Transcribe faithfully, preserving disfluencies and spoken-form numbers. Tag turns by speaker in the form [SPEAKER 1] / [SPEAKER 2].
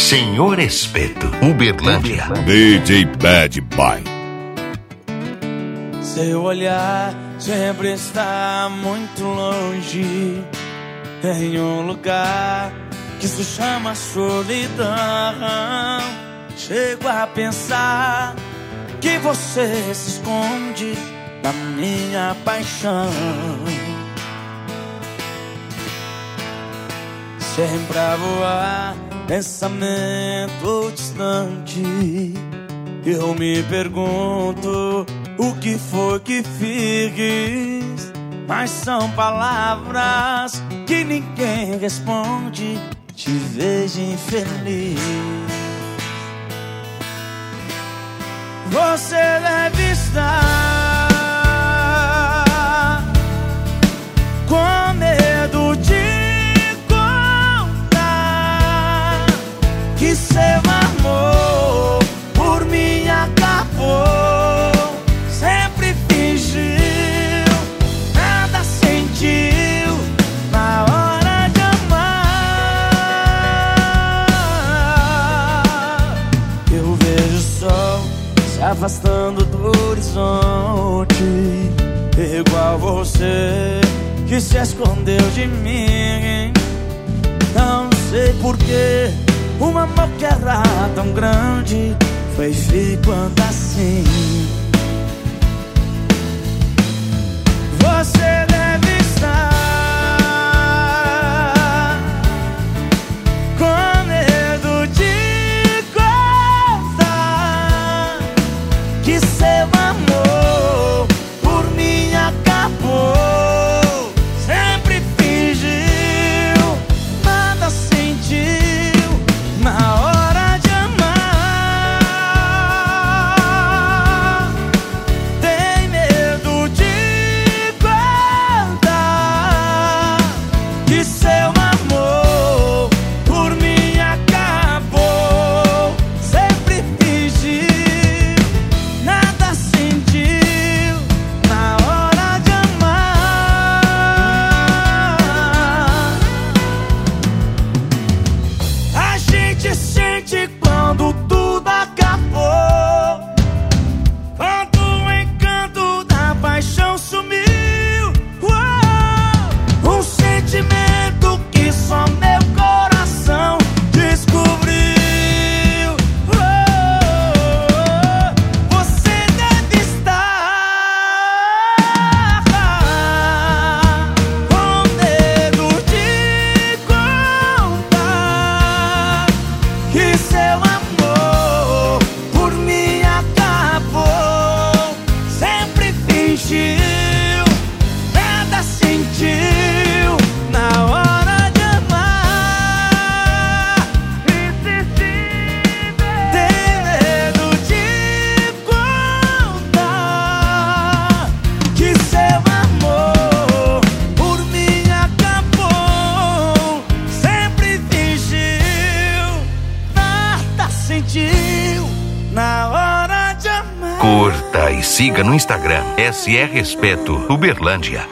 [SPEAKER 1] Senhor Espeto, Uberlândia.
[SPEAKER 2] D J Bad Boy.
[SPEAKER 3] Seu olhar sempre está muito longe, em um lugar que se chama solidão. Chego a pensar que você se esconde da minha paixão. Sempre a voar, pensamento distante. Eu me pergunto o que foi que fiz, mas são palavras que ninguém responde. Te vejo infeliz. Você deve estar com medo de contar que seu amor por mim acabou. Sempre fingiu, nada sentiu na hora de amar. Eu vejo o sol se afastando do horizonte, igual você que se escondeu de mim. Não sei porquê, um amor que era tão grande foi ficando assim. Você deve estar com medo de contar que seu amor por mim acabou. Sempre fingiu, nada sentiu na hora de amar. Tem medo de contar que seu amor por mim acabou. Sempre fingiu, nada sentiu na hora de amar. A gente sente quando tudo acabou, quando o encanto da paixão sumiu. Uou! Um sentimento que só meu coração descobriu. Uou! Você deve estar com medo de contar que seu amor por mim acabou. Sempre fingiu, nada sentiu na hora de amar. Tem medo de contar que seu amor por mim acabou. Sempre fingiu, nada sentiu na hora de amar.
[SPEAKER 1] Curta e siga no Instagram S R Espeto, Uberlândia.